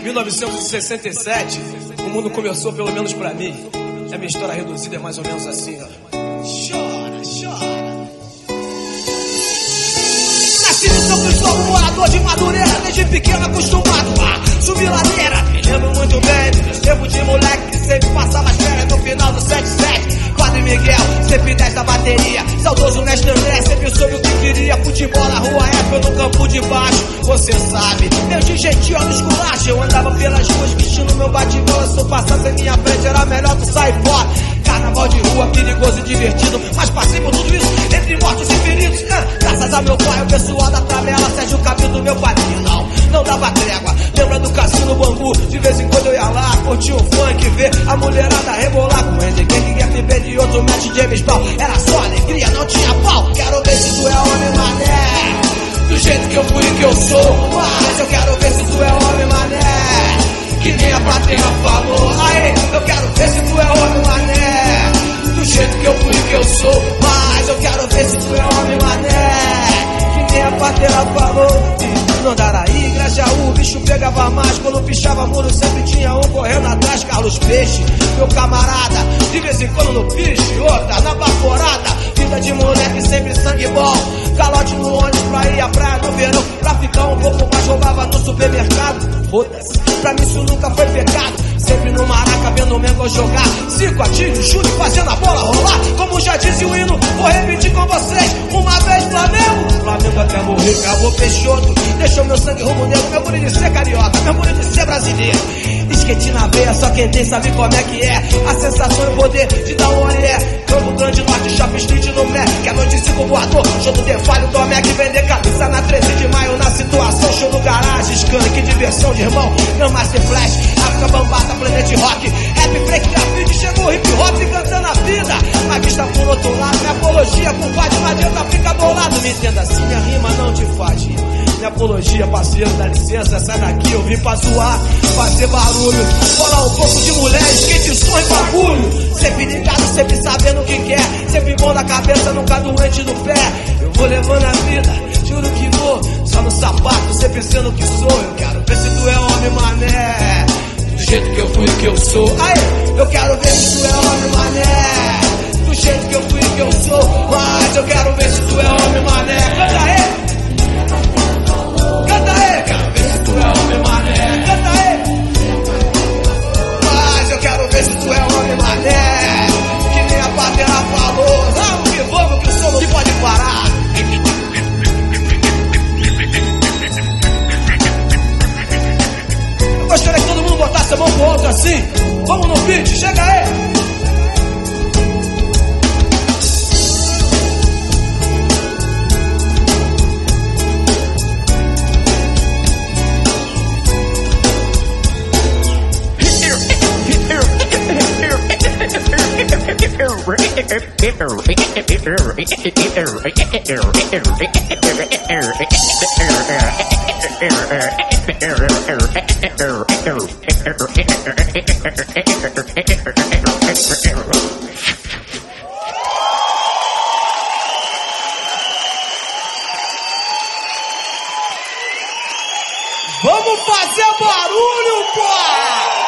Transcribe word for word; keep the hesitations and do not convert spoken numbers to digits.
mil novecentos e sessenta e sete, o mundo começou, pelo menos pra mim. E a minha história reduzida é mais ou menos assim, ó. Chora, chora. Nasci no São Cristóvão, morador de Madureira, desde pequeno acostumado a subir ladeira. Me lembro muito bem dos tempos de moleque que sempre passava as férias no final do sete sete. Padre Miguel, sempre dez da bateria. Saudoso mestre André, sempre soube o que queria. Futebol na rua, época no campo de baixo. Você sabe, meu de jeitinho no esculacho. Eu andava pelas ruas vestindo meu bate-bola. Se eu passasse em minha frente era melhor tu sair fora. Carnaval de rua, perigoso e divertido. Mas passei por tudo isso, entre mortos e feridos. ah, Graças a meu pai, o pessoal da Tramela, Sérgio Cabildo, meu padrinho. Não, não dava trégua. Lembra do Cassino Bangu? De vez em quando eu ia lá, curtir o funk, ver a mulherada rebolar. Com Andy Gang, F B de outro match, James Brown. Era só alegria, não tinha pau. Quero ver se tu é homem, mané. Do jeito que eu fui e que eu sou. Mas eu quero ver se tu é homem, mané. Que nem a pátria falou. Aê, eu quero ver se tu é homem, mané. Do jeito que eu fui e que eu sou. Mas eu quero ver se tu é homem, mané. Que nem a pátria falou. No Andaraí, Grajaú, o bicho pegava mais. Quando pichava muro sempre tinha um correndo atrás. Carlos Peixe, meu camarada. De vez em quando no piche, outra na baforada. Vida de moleque, sempre sangue bom. Calote no ônibus pra ir à praia no verão. Pra ficar um pouco mais, roubava no supermercado. Foda-se, pra mim isso nunca foi pecado. Sempre no Maraca, vendo o Mengo jogar. Cinco ativos, chute, fazendo a bola rolar. Como já disse o hino, vou repetir com vocês. Uma vez Flamengo, Flamengo até morrer, acabou Peixoto. Deixou meu sangue rumo negro, meu bonito de ser carioca, meu bonito de ser brasileiro. Esquete na veia, só quem tem sabe como é que é. A sensação e o poder de dar um olhé. Campo Grande Norte, Shopping Street no Mé. Que é noite de cinco voador, show do Defalho, Tomé que vender camisa na treze de maio. Na situação, show no garagem, scan, que diversão de irmão. Grandmaster Flash, África Bambata, Planet Rock. Rap, break, grafite, chegou hip hop cantando a vida. Mas vista por outro lado, minha apologia, compadre, não adianta ficar bolado. Me entenda assim, minha rima não te faz rir. Minha apologia, parceiro, dá licença, sai daqui, eu vim pra zoar, fazer barulho, falar um pouco de mulher, skate, som e bagulho. Sempre ligado, sempre sabendo o que quer, sempre bom da cabeça, nunca doente do pé. Eu vou levando a vida, juro que vou, só no sapato, sempre sendo o que sou. Eu quero ver se tu é homem, mané, do jeito que eu fui e que eu sou. Aí, eu quero ver se tu é homem, mané, do jeito que eu fui e que eu sou. Mas eu quero ver se tu é homem, mané. Canta aí! Canta aí, quero ver se tu é homem, mané. Canta aí. Mas eu quero ver se tu é homem, mané. Que nem a pátria falou. Vamos que vamos, que o som não pode parar. Eu gostaria que todo mundo botasse a mão pro outro assim. Vamos no beat, chega aí. Vamos fazer barulho, pô!